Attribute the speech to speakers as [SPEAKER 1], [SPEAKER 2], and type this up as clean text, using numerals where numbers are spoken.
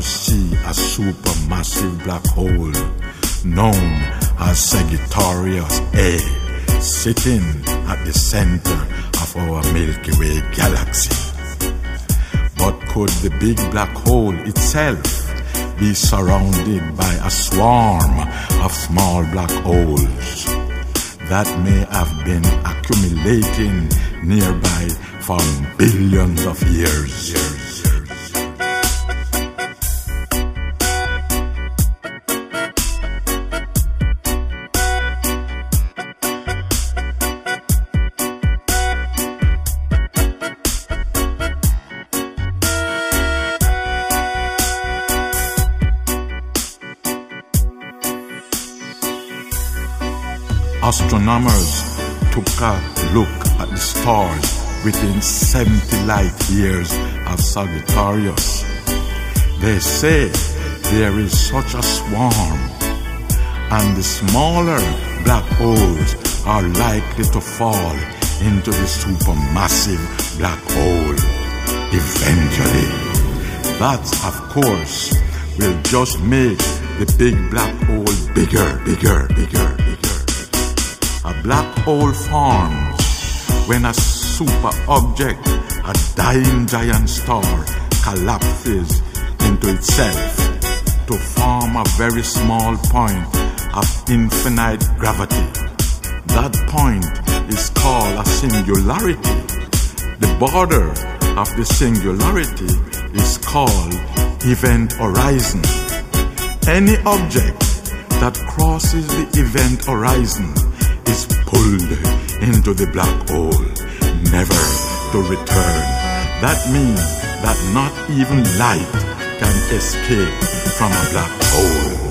[SPEAKER 1] astronomers see a supermassive black hole known as Sagittarius A sitting at the center of our Milky Way galaxy. But could the big black hole itself be surrounded by a swarm of small black holes that may have been accumulating nearby for billions of years? Astronomers took a look at the stars within 70 light years of Sagittarius. They say there is such a swarm, and the smaller black holes are likely to fall into the supermassive black hole eventually. That, of course, will just make the big black hole bigger. A black hole forms when a super object, a dying giant star, collapses into itself to form a very small point of infinite gravity. That point is called a singularity. The border of the singularity is called event horizon. Any object that crosses the event horizon is pulled into the black hole, never to return. That means that not even light can escape from a black hole.